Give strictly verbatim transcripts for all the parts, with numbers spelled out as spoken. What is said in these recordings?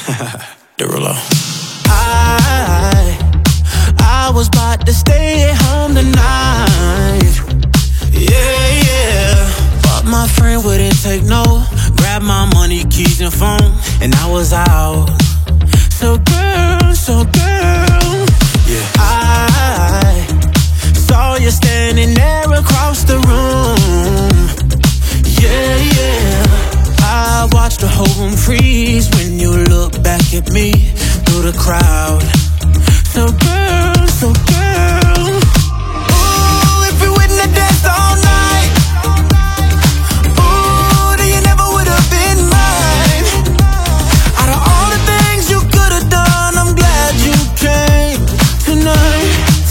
Derulo. I, I was about to stay at home tonight. Yeah, yeah. But my friend wouldn't take no. Grabbed my money, keys, and phone, and I was out. So girl, so girl, yeah. I saw you standing there across the room. Yeah, yeah. I watched the whole room freeze when you look back at me through the crowd. So girl, so girl, ooh, if we wouldn't have danced all night, ooh, then you never would have been mine. Out of all the things you could have done, I'm glad you came tonight.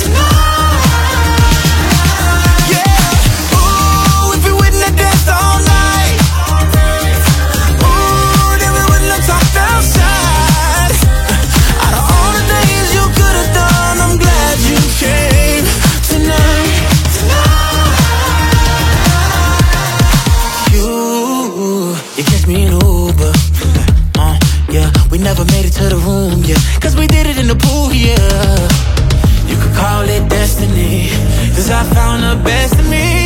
Never made it to the room, yeah, cause we did it in the pool, yeah. You could call it destiny, cause I found the best in me.